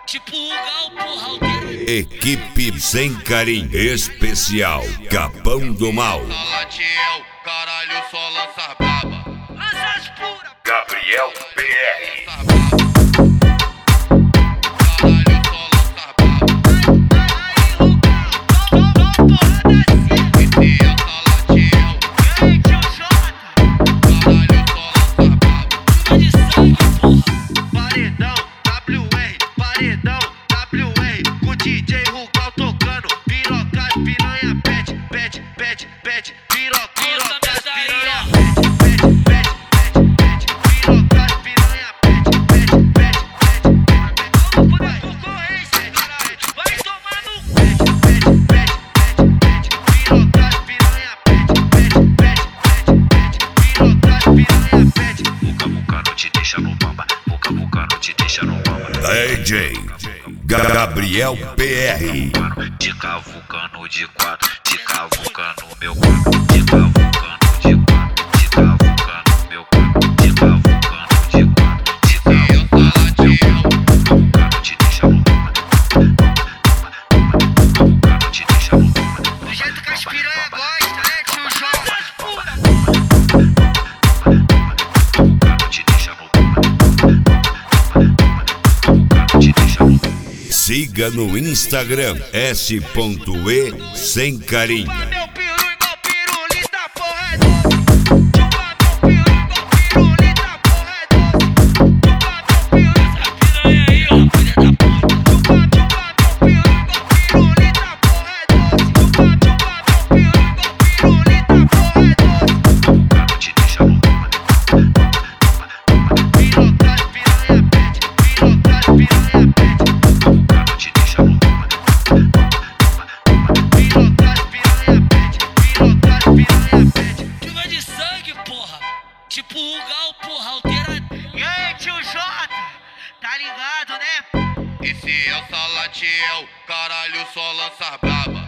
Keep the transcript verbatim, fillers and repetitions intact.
Tipo o Gal, porra, aldeira. Equipe Sem Carinho Especial Capão do Mal. Salatiel, caralho, só lança braba. Lança as pura. Gabriel P R. Caralho, só lança braba. Aí, Rugal, dá porra desse. Esse é o Salatiel. Ei, tio Jota. Caralho, só lança braba. Chuva de sangue, porra. Paredão, W R, paredão, W R. Com o D J Rugal tocando. Pirocas, piranha, pet, pet, pet, pet. Piroca, pirocas, piranha, pet, pet, pet, pet, pet. Pirocas, piranha, pet, pet, pet, pet. Vamos poder concorrência, caralho. Vai tomar no cu. Pet, pet, pet, pet, pet. Pirocas, piranha, pet, pet, pet, pet, pet. Pirocas, piranha, pet. Boca a boca não te deixa no bamba. Boca a boca não te deixa no bamba. D J Gabriel P R. De cavucando de quatro, de cavucando meu quadro, de cavucando de quatro, de cavucando meu quadro, de cavucando de quatro, de cavucando. Boca a boca não te deixa no bamba. Boca a boca não te deixa no bamba. Do jeito que as piranha gosta, né, tio Jota? As pura. Boca a boca não te deixa no bamba. Boca a boca não te deixa no bamba. Siga no Instagram S E Sem Carinho. Meu peru igual pirulita, porra é doce. Chupa meu peru igual pirulita, porra é doce. Chupa meu peru, essa piranha aí, ó, filha da puta. Chupa, chupa meu peru igual pirulita, porra é doce. Chupa, chupa meu peru igual pirulita, porra é doce. Boca a boca não te deixa no bamba. Pirocas, piranha, pet, pirocas, piranha, pet. Boca a boca não te deixa no bamba. Pirocas, piranha, pet, pirocas, piranha, pet. Chuva de sangue, porra. Tipo o Gal, porra, aldeira. E aí, tio Jota? Tá ligado, né? Esse é o Salatiel, caralho, só lança braba.